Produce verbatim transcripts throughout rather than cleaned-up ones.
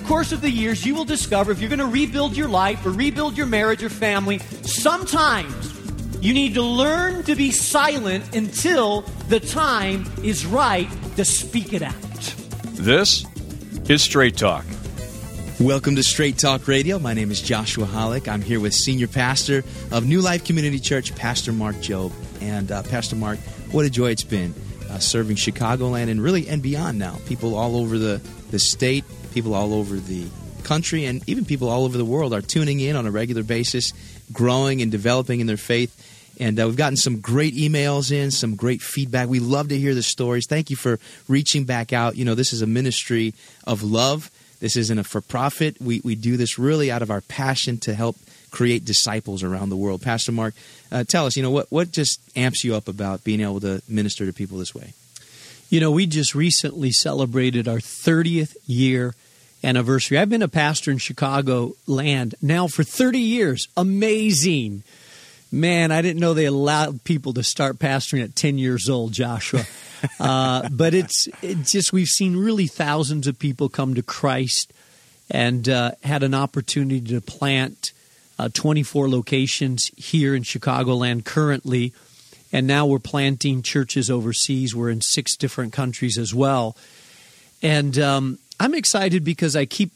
course of the years, you will discover if you're going to rebuild your life or rebuild your marriage or family, sometimes you need to learn to be silent until the time is right to speak it out. This is Straight Talk. Welcome to Straight Talk Radio. My name is Joshua Hollick. I'm here with Senior Pastor of New Life Community Church, Pastor Mark Jobe. And uh, Pastor Mark, what a joy it's been uh, serving Chicagoland and really and beyond now. People all over the, the state, people all over the country, and even people all over the world are tuning in on a regular basis, growing and developing in their faith. And uh, we've gotten some great emails in, some great feedback. We love to hear the stories. Thank you for reaching back out. You know, this is a ministry of love. This isn't a for-profit. We we do this really out of our passion to help create disciples around the world. Pastor Mark, uh, tell us, you know, what, what just amps you up about being able to minister to people this way? You know, we just recently celebrated our thirtieth year anniversary. I've been a pastor in Chicago land now for thirty years. Amazing. Man, I didn't know they allowed people to start pastoring at ten years old, Joshua. Uh, but it's, it's just, we've seen really thousands of people come to Christ and uh, had an opportunity to plant uh, twenty-four locations here in Chicagoland currently. And now we're planting churches overseas. We're in six different countries as well. And um, I'm excited because I keep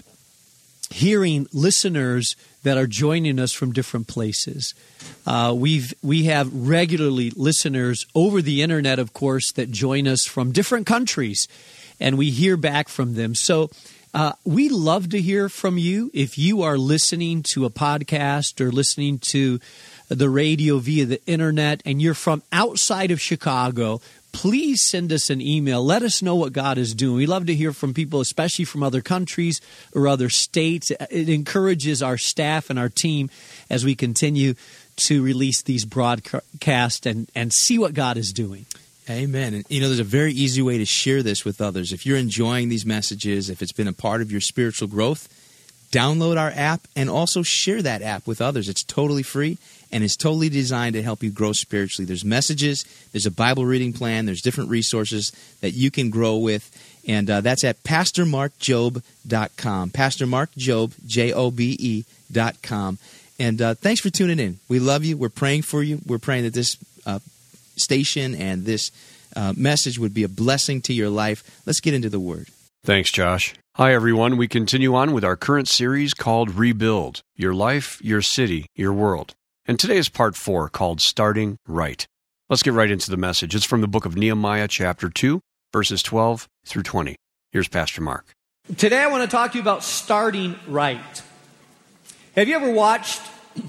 hearing listeners that are joining us from different places. Uh, we've we have regularly listeners over the internet, of course, that join us from different countries, and we hear back from them. So uh, we love to hear from you. If you are listening to a podcast or listening to the radio via the internet, and you're from outside of Chicago, please send us an email. Let us know what God is doing. We love to hear from people, especially from other countries or other states. It encourages our staff and our team as we continue to release these broadcasts and, and see what God is doing. Amen. And, you know, there's a very easy way to share this with others. If you're enjoying these messages, if it's been a part of your spiritual growth, download our app and also share that app with others. It's totally free. And it's totally designed to help you grow spiritually. There's messages, there's a Bible reading plan, there's different resources that you can grow with, and uh, that's at pastor mark jobe dot com. Pastor Mark Jobe, J O B E dot com. And uh, thanks for tuning in. We love you. We're praying for you. We're praying that this uh, station and this uh, message would be a blessing to your life. Let's get into the Word. Thanks, Josh. Hi, everyone. We continue on with our current series called Rebuild, Your Life, Your City, Your World. And today is part four, called Starting Right. Let's get right into the message. It's from the book of Nehemiah, chapter two, verses twelve through twenty. Here's Pastor Mark. Today I want to talk to you about starting right. Have you ever watched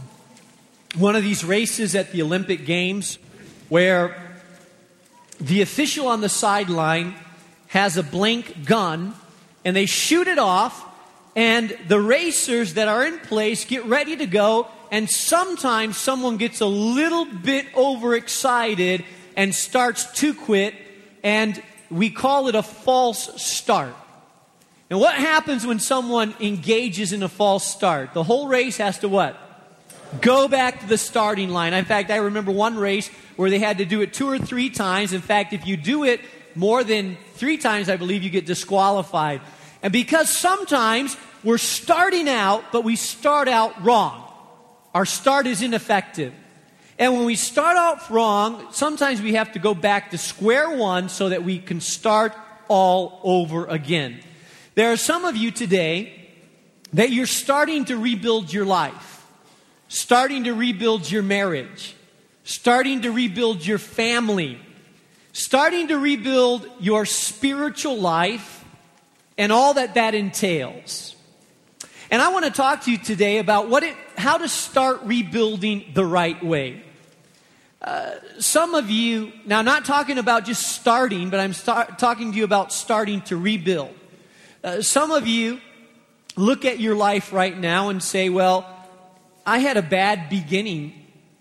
one of these races at the Olympic Games where the official on the sideline has a blank gun and they shoot it off, and the racers that are in place get ready to go? And sometimes someone gets a little bit overexcited and starts to quit, and we call it a false start. And what happens when someone engages in a false start? The whole race has to what? Go back to the starting line. In fact, I remember one race where they had to do it two or three times. In fact, if you do it more than three times, I believe you get disqualified. And because sometimes we're starting out, but we start out wrong. Our start is ineffective. And when we start out wrong, sometimes we have to go back to square one so that we can start all over again. There are some of you today that you're starting to rebuild your life, starting to rebuild your marriage, starting to rebuild your family, starting to rebuild your spiritual life, and all that that entails. And I want to talk to you today about what it, how to start rebuilding the right way. Uh, some of you, now I'm not talking about just starting, but I'm start, talking to you about starting to rebuild. Uh, some of you look at your life right now and say, well, I had a bad beginning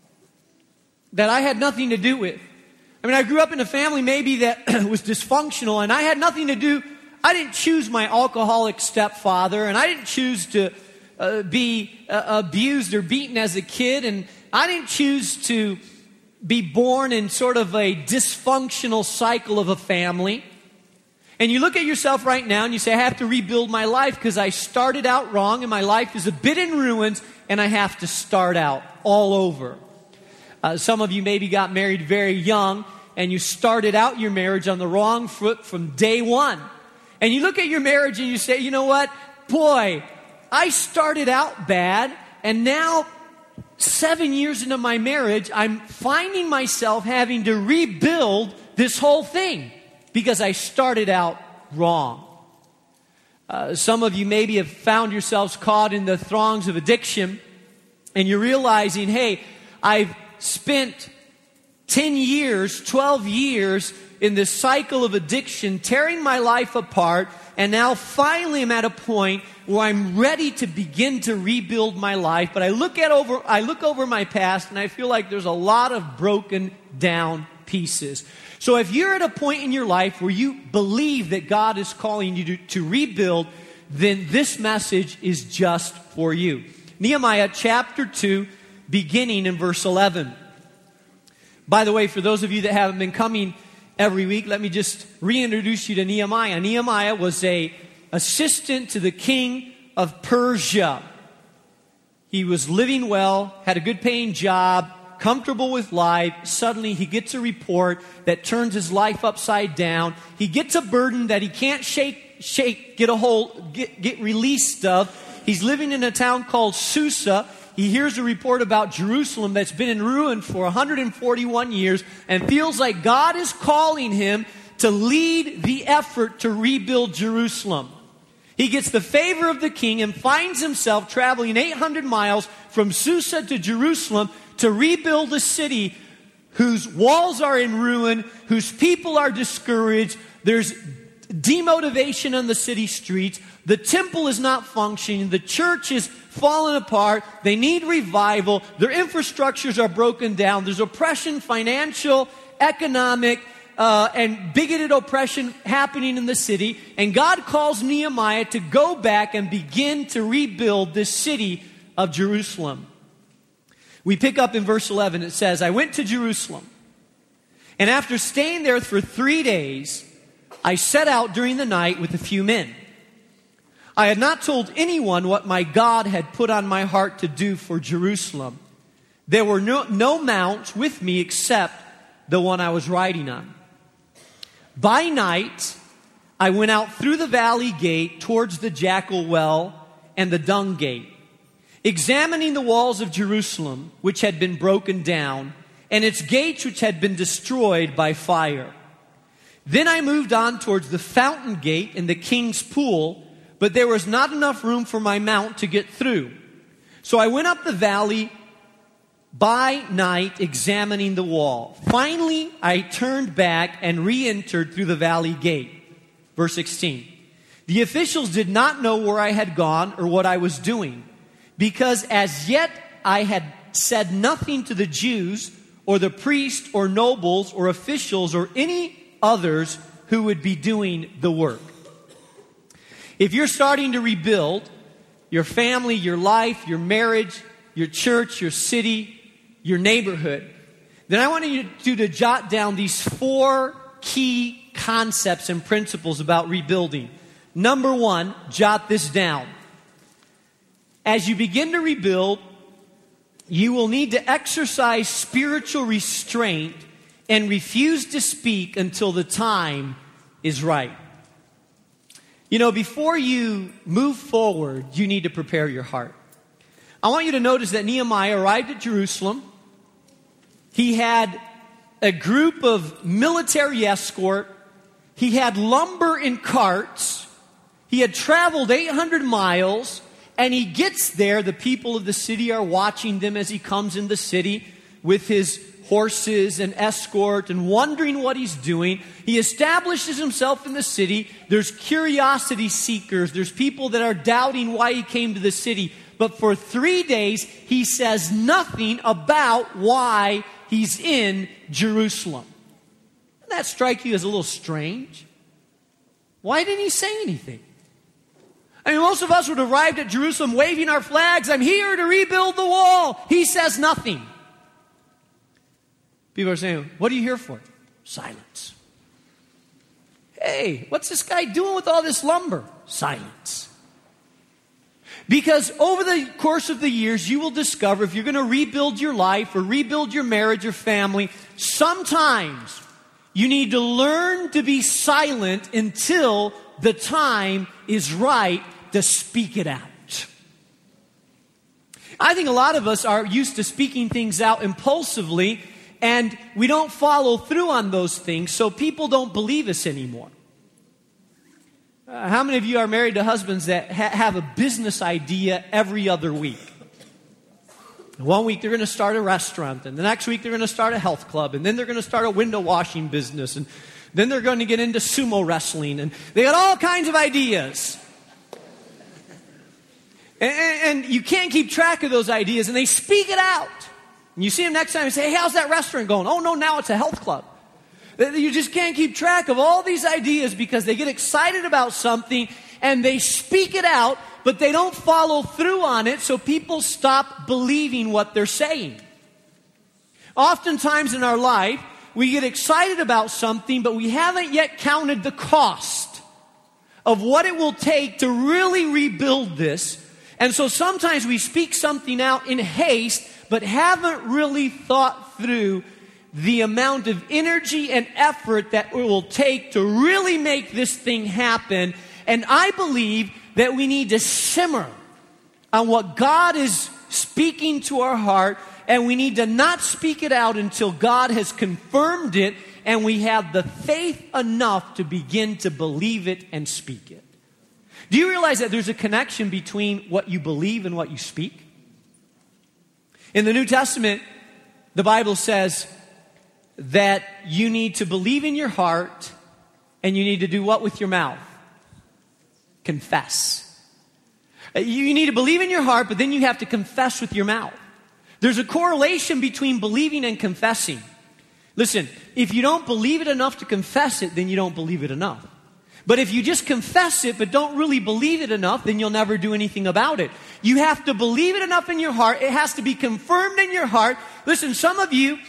that I had nothing to do with. I mean, I grew up in a family maybe that was dysfunctional, and I had nothing to do. I didn't choose my alcoholic stepfather, and I didn't choose to uh, be uh, abused or beaten as a kid, and I didn't choose to be born in sort of a dysfunctional cycle of a family. And you look at yourself right now and you say, I have to rebuild my life because I started out wrong and my life is a bit in ruins and I have to start out all over. Uh, some of you maybe got married very young and you started out your marriage on the wrong foot from day one. And you look at your marriage and you say, you know what? Boy, I started out bad and now seven years into my marriage, I'm finding myself having to rebuild this whole thing because I started out wrong. Uh, some of you maybe have found yourselves caught in the throngs of addiction and you're realizing, hey, I've spent ten years, twelve years in this cycle of addiction, tearing my life apart, and now finally I'm at a point where I'm ready to begin to rebuild my life. But I look at over, I look over my past and I feel like there's a lot of broken down pieces. So if you're at a point in your life where you believe that God is calling you to, to rebuild, then this message is just for you. Nehemiah chapter two, beginning in verse eleven. By the way, for those of you that haven't been coming every week, let me just reintroduce you to Nehemiah. Nehemiah was a assistant to the king of Persia. He was living well, had a good paying job, comfortable with life. Suddenly he gets a report that turns his life upside down. He gets a burden that he can't shake, shake, get a hold, get, get released of. He's living in a town called Susa. He hears a report about Jerusalem that's been in ruin for one hundred forty-one years and feels like God is calling him to lead the effort to rebuild Jerusalem. He gets the favor of the king and finds himself traveling eight hundred miles from Susa to Jerusalem to rebuild a city whose walls are in ruin, whose people are discouraged. There's demotivation on the city streets. The temple is not functioning. The church is fallen apart. They need revival. Their infrastructures are broken down. There's oppression, financial, economic, uh, and bigoted oppression happening in the city. And God calls Nehemiah to go back and begin to rebuild this city of Jerusalem. We pick up in verse eleven. It says, I went to Jerusalem, and after staying there for three days, I set out during the night with a few men. I had not told anyone what my God had put on my heart to do for Jerusalem. There were no, no mounts with me except the one I was riding on. By night, I went out through the valley gate towards the Jackal Well and the Dung Gate, examining the walls of Jerusalem, which had been broken down, and its gates, which had been destroyed by fire. Then I moved on towards the Fountain Gate and the King's Pool, but there was not enough room for my mount to get through. So I went up the valley by night, examining the wall. Finally, I turned back and re-entered through the valley gate. Verse sixteen. The officials did not know where I had gone or what I was doing, because as yet I had said nothing to the Jews or the priests or nobles or officials or any others who would be doing the work. If you're starting to rebuild your family, your life, your marriage, your church, your city, your neighborhood, then I want you to, to jot down these four key concepts and principles about rebuilding. Number one, jot this down. As you begin to rebuild, you will need to exercise spiritual restraint and refuse to speak until the time is right. You know, before you move forward, you need to prepare your heart. I want you to notice that Nehemiah arrived at Jerusalem. He had a group of military escort. He had lumber in carts. He had traveled eight hundred miles. And he gets there. The people of the city are watching them as he comes in the city with his horses and escort and wondering what he's doing. He establishes himself in the city. There's curiosity seekers. There's people that are doubting why he came to the city. But for three days, he says nothing about why he's in Jerusalem. Doesn't that strike you as a little strange? Why didn't he say anything? I mean, most of us would have arrived at Jerusalem waving our flags. I'm here to rebuild the wall. He says nothing. People are saying, what are you here for? Silence. Hey, what's this guy doing with all this lumber? Silence. Because over the course of the years, you will discover if you're going to rebuild your life or rebuild your marriage or family, sometimes you need to learn to be silent until the time is right to speak it out. I think a lot of us are used to speaking things out impulsively, and we don't follow through on those things, so people don't believe us anymore. Uh, how many of you are married to husbands that ha- have a business idea every other week? One week they're going to start a restaurant, and the next week they're going to start a health club, and then they're going to start a window washing business, and then they're going to get into sumo wrestling, and they got all kinds of ideas. And, and, and you can't keep track of those ideas, and they speak it out. And you see them next time and say, hey, how's that restaurant going? Oh, no, now it's a health club. You just can't keep track of all these ideas because they get excited about something and they speak it out, but they don't follow through on it, so people stop believing what they're saying. Oftentimes in our life, we get excited about something, but we haven't yet counted the cost of what it will take to really rebuild this. And so sometimes we speak something out in haste, but haven't really thought through the amount of energy and effort that it will take to really make this thing happen. And I believe that we need to simmer on what God is speaking to our heart, and we need to not speak it out until God has confirmed it and we have the faith enough to begin to believe it and speak it. Do you realize that there's a connection between what you believe and what you speak? In the New Testament, the Bible says that you need to believe in your heart and you need to do what with your mouth? Confess. You need to believe in your heart, but then you have to confess with your mouth. There's a correlation between believing and confessing. Listen, if you don't believe it enough to confess it, then you don't believe it enough. But if you just confess it but don't really believe it enough, then you'll never do anything about it. You have to believe it enough in your heart. It has to be confirmed in your heart. Listen, some of you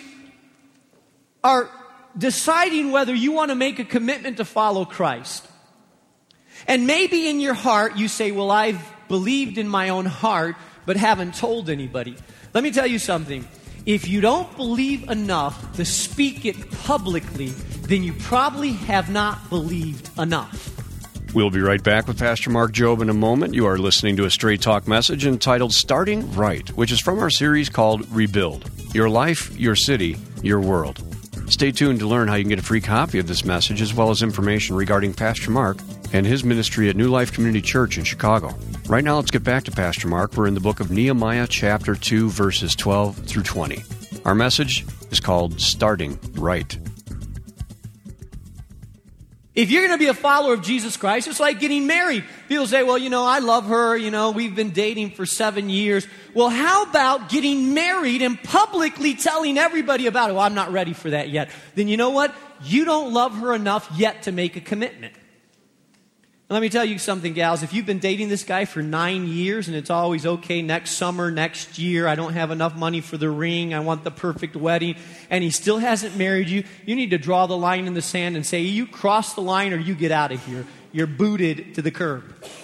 are deciding whether you want to make a commitment to follow Christ. And maybe in your heart you say, well, I've believed in my own heart but haven't told anybody. Let me tell you something. If you don't believe enough to speak it publicly, then you probably have not believed enough. We'll be right back with Pastor Mark Jobe in a moment. You are listening to a Straight Talk message entitled Starting Right, which is from our series called Rebuild. Your life, your city, your world. Stay tuned to learn how you can get a free copy of this message as well as information regarding Pastor Mark and his ministry at New Life Community Church in Chicago. Right now, let's get back to Pastor Mark. We're in the book of Nehemiah, chapter two, verses twelve through twenty. Our message is called Starting Right. If you're going to be a follower of Jesus Christ, it's like getting married. People say, well, you know, I love her. You know, we've been dating for seven years. Well, how about getting married and publicly telling everybody about it? Well, I'm not ready for that yet. Then you know what? You don't love her enough yet to make a commitment. And let me tell you something, gals. If you've been dating this guy for nine years and it's always okay next summer, next year, I don't have enough money for the ring, I want the perfect wedding, and he still hasn't married you, you need to draw the line in the sand and say, you cross the line or you get out of here. You're booted to the curb.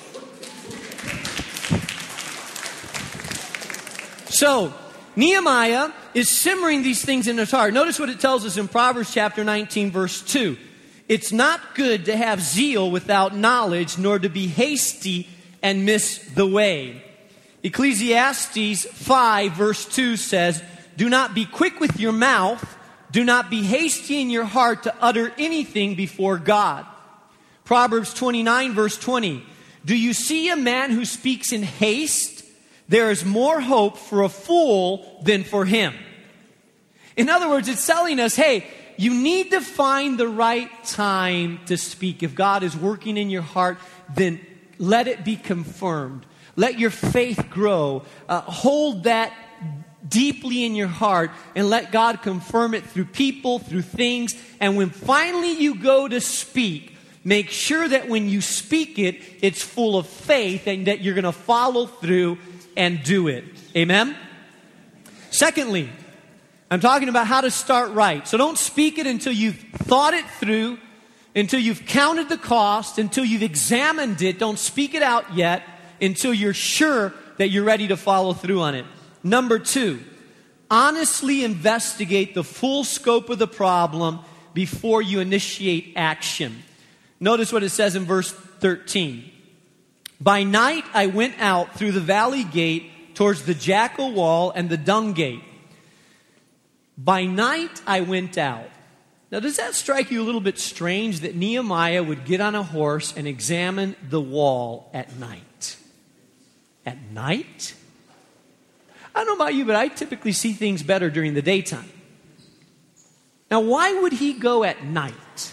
So, Nehemiah is simmering these things in his heart. Notice what it tells us in Proverbs chapter nineteen, verse two. It's not good to have zeal without knowledge, nor to be hasty and miss the way. Ecclesiastes five, verse two says, do not be quick with your mouth, do not be hasty in your heart to utter anything before God. Proverbs twenty-nine, verse twenty, do you see a man who speaks in haste? There is more hope for a fool than for him. In other words, it's telling us, hey, you need to find the right time to speak. If God is working in your heart, then let it be confirmed. Let your faith grow. Uh, hold that deeply in your heart and let God confirm it through people, through things. And when finally you go to speak, make sure that when you speak it, it's full of faith and that you're going to follow through and do it. Amen? Secondly, I'm talking about how to start right. So don't speak it until you've thought it through. until you've counted the cost, until you've examined it. Don't speak it out yet until you're sure that you're ready to follow through on it. Number two, honestly investigate the full scope of the problem before you initiate action. Notice what it says in verse thirteen. By night I went out through the valley gate towards the jackal wall and the dung gate. By night I went out. Now, does that strike you a little bit strange that Nehemiah would get on a horse and examine the wall at night? At night? I don't know about you, but I typically see things better during the daytime. Now, why would he go at night?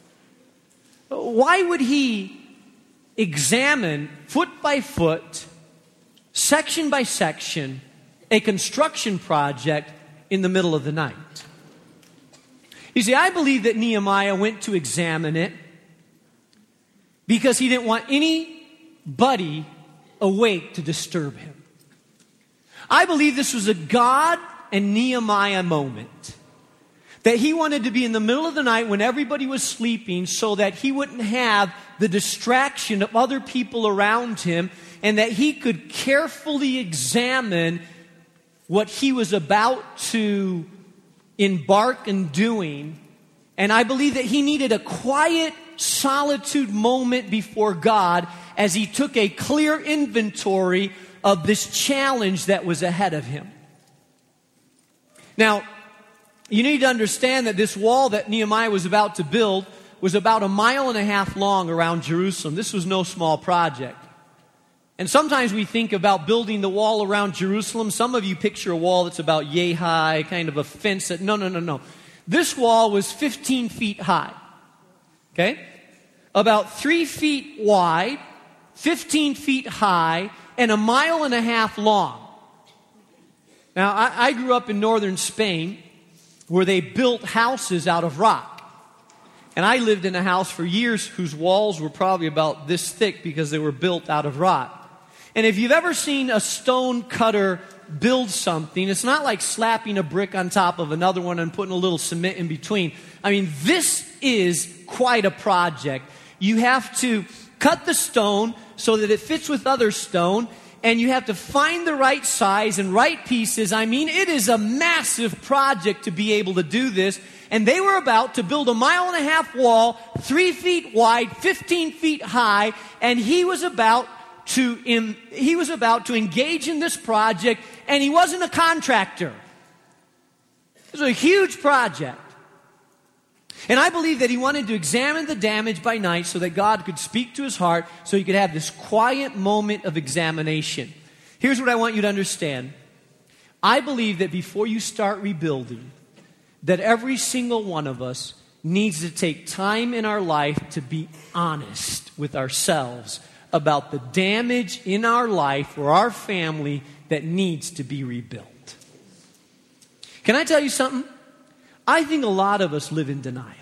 Why would he examine foot by foot, section by section, a construction project in the middle of the night? You see, I believe that Nehemiah went to examine it because he didn't want anybody awake to disturb him. I believe this was a God and Nehemiah moment. That he wanted to be in the middle of the night when everybody was sleeping so that he wouldn't have the distraction of other people around him, and that he could carefully examine what he was about to embark in doing. And I believe that he needed a quiet solitude moment before God as he took a clear inventory of this challenge that was ahead of him. Now, you need to understand that this wall that Nehemiah was about to build was about a mile and a half long around Jerusalem. This was no small project. And sometimes we think about building the wall around Jerusalem. Some of you picture a wall that's about yay high, kind of a fence. That, no, no, no, no. This wall was fifteen feet high. Okay? About three feet wide, fifteen feet high, and a mile and a half long. Now, I, I grew up in northern Spain where they built houses out of rock. And I lived in a house for years whose walls were probably about this thick because they were built out of rock. And if you've ever seen a stone cutter build something, it's not like slapping a brick on top of another one and putting a little cement in between. I mean, this is quite a project. You have to cut the stone so that it fits with other stone, and you have to find the right size and right pieces. I mean, it is a massive project to be able to do this. And they were about to build a mile and a half wall, three feet wide, fifteen feet high, and he was about to in, he was about to engage in this project, and he wasn't a contractor. It was a huge project. And I believe that he wanted to examine the damage by night so that God could speak to his heart, so he could have this quiet moment of examination. Here's what I want you to understand. I believe that before you start rebuilding, that every single one of us needs to take time in our life to be honest with ourselves about the damage in our life or our family that needs to be rebuilt. Can I tell you something? I think a lot of us live in denial.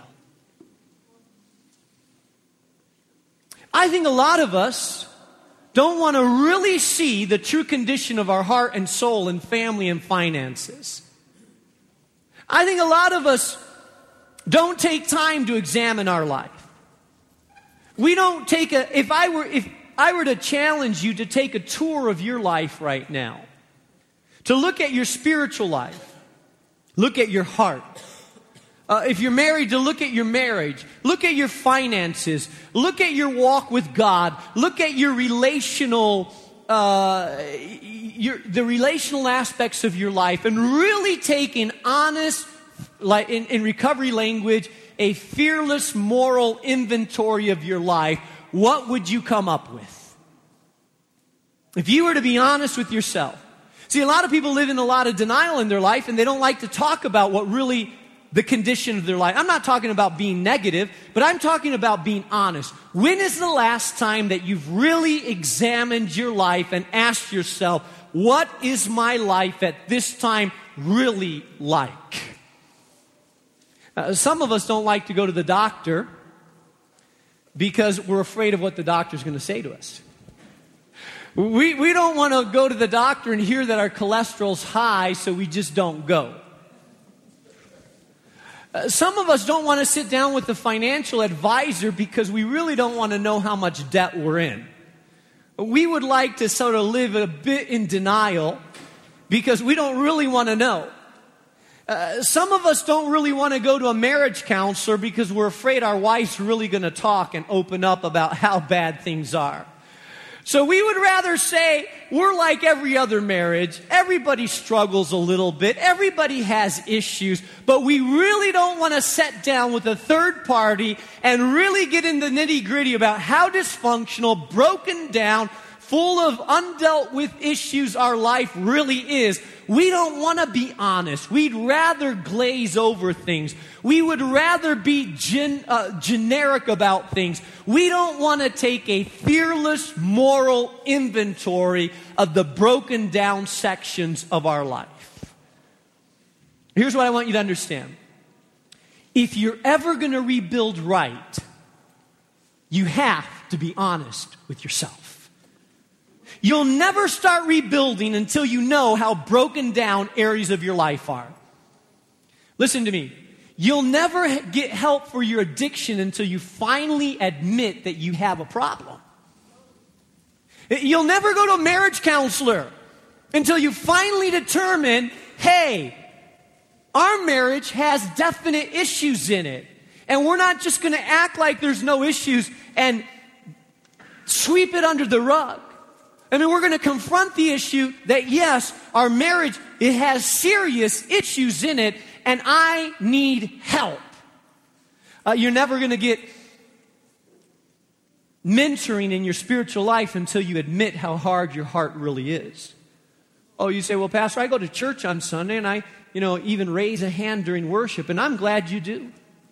I think a lot of us don't want to really see the true condition of our heart and soul and family and finances. I think a lot of us don't take time to examine our life. We don't take a, if I were, if I were to challenge you to take a tour of your life right now, to look at your spiritual life, look at your heart. Uh, if you're married, to look at your marriage, look at your finances, look at your walk with God, look at your relational, uh, your, the relational aspects of your life, and really take an honest, like in, in recovery language, a fearless moral inventory of your life. What would you come up with? If you were to be honest with yourself. See, a lot of people live in a lot of denial in their life, and they don't like to talk about what really the condition of their life. I'm not talking about being negative, but I'm talking about being honest. When is the last time that you've really examined your life and asked yourself, what is my life at this time really like? Uh, some of us don't like to go to the doctor because we're afraid of what the doctor's going to say to us. We, we don't want to go to the doctor and hear that our cholesterol's high, so we just don't go. Uh, some of us don't want to sit down with the financial advisor because we really don't want to know how much debt we're in. We would like to sort of live a bit in denial because we don't really want to know. Uh, some of us don't really want to go to a marriage counselor because we're afraid our wife's really going to talk and open up about how bad things are. So we would rather say we're like every other marriage. Everybody struggles a little bit. Everybody has issues. But we really don't want to sit down with a third party and really get in the nitty-gritty about how dysfunctional, broken down, full of undealt with issues our life really is. We don't want to be honest. We'd rather glaze over things. We would rather be gen, uh, generic about things. We don't want to take a fearless moral inventory of the broken down sections of our life. Here's what I want you to understand. If you're ever going to rebuild right, you have to be honest with yourself. You'll never start rebuilding until you know how broken down areas of your life are. Listen to me. You'll never get help for your addiction until you finally admit that you have a problem. You'll never go to a marriage counselor until you finally determine, hey, our marriage has definite issues in it. And we're not just going to act like there's no issues and sweep it under the rug. I mean, we're going to confront the issue that, yes, our marriage, it has serious issues in it, and I need help. Uh, you're never going to get mentoring in your spiritual life until you admit how hard your heart really is. Oh, you say, well, Pastor, I go to church on Sunday, and I, you know, even raise a hand during worship, and I'm glad you do.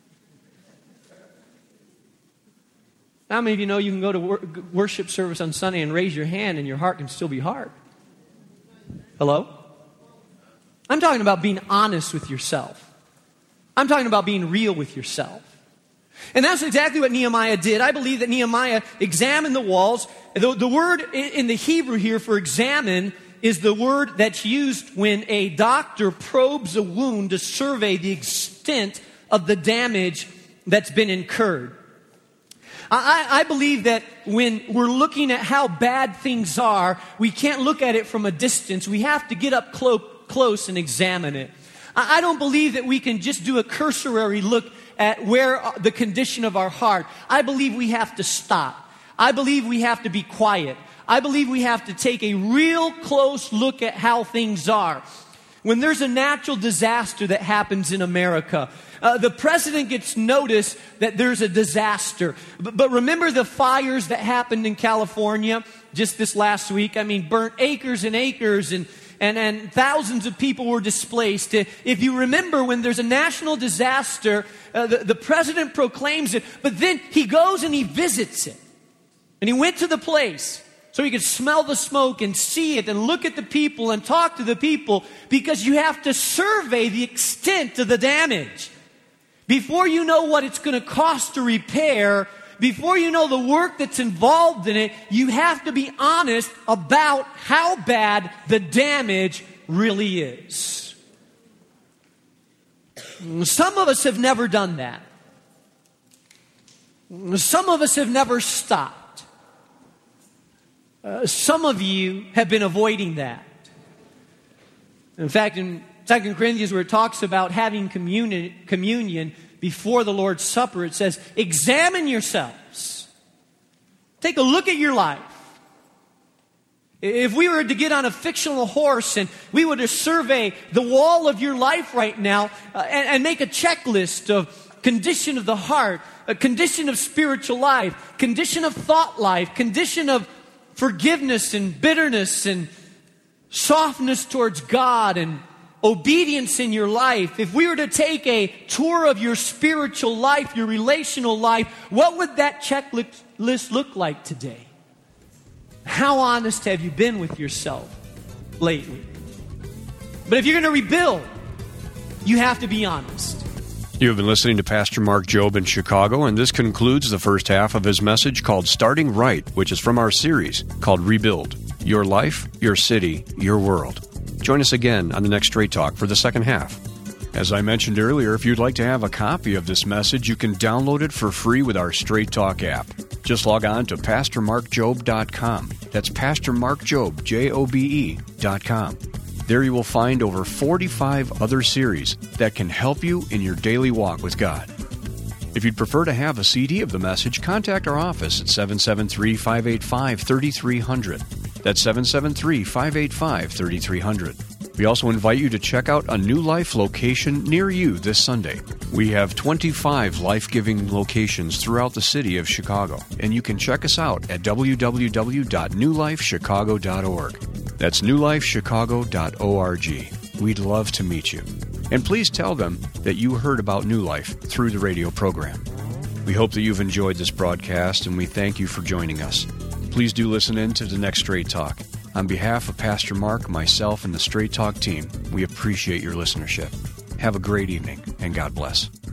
How many of you know you can go to wor- worship service on Sunday and raise your hand and your heart can still be hard? Hello? I'm talking about being honest with yourself. I'm talking about being real with yourself. And that's exactly what Nehemiah did. I believe that Nehemiah examined the walls. The, the word in the Hebrew here for examine is the word that's used when a doctor probes a wound to survey the extent of the damage that's been incurred. I, I believe that when we're looking at how bad things are, we can't look at it from a distance. We have to get up clo- close and examine it. I, I don't believe that we can just do a cursory look at where the condition of our heart. I believe we have to stop. I believe we have to be quiet. I believe we have to take a real close look at how things are. When there's a natural disaster that happens in America, uh, the president gets notice that there's a disaster. But, but remember the fires that happened in California just this last week? I mean, burnt acres and acres and, and, and thousands of people were displaced. If you remember, when there's a national disaster, uh, the, the president proclaims it, but then he goes and he visits it. And he went to the place so he could smell the smoke and see it and look at the people and talk to the people, because you have to survey the extent of the damage. Before you know what it's going to cost to repair, before you know the work that's involved in it, you have to be honest about how bad the damage really is. Some of us have never done that. Some of us have never stopped. Uh, some of you have been avoiding that. In fact, in Second Corinthians, where it talks about having communion, communion before the Lord's Supper, it says, examine yourselves. Take a look at your life. If we were to get on a fictional horse and we were to survey the wall of your life right now uh, and, and make a checklist of condition of the heart, a condition of spiritual life, condition of thought life, condition of forgiveness and bitterness and softness towards God and obedience in your life. If we were to take a tour of your spiritual life, your relational life, what would that checklist look like today? How honest have you been with yourself lately? But if you're going to rebuild, you have to be honest. You have been listening to Pastor Mark Jobe in Chicago, and this concludes the first half of his message called Starting Right, which is from our series called Rebuild. Your life, your city, your world. Join us again on the next Straight Talk for the second half. As I mentioned earlier, if you'd like to have a copy of this message, you can download it for free with our Straight Talk app. Just log on to pastor mark jobe dot com. That's Pastor Mark Jobe, J O B E, dot com. There you will find over forty-five other series that can help you in your daily walk with God. If you'd prefer to have a C D of the message, contact our office at seven seven three, five eight five, three three zero zero. That's seven seven three, five eight five, three three zero zero. We also invite you to check out a New Life location near you this Sunday. We have twenty-five life-giving locations throughout the city of Chicago, and you can check us out at w w w dot new life chicago dot org. That's new life chicago dot org. We'd love to meet you. And please tell them that you heard about New Life through the radio program. We hope that you've enjoyed this broadcast, and we thank you for joining us. Please do listen in to the next Straight Talk. On behalf of Pastor Mark, myself, and the Straight Talk team, we appreciate your listenership. Have a great evening, and God bless.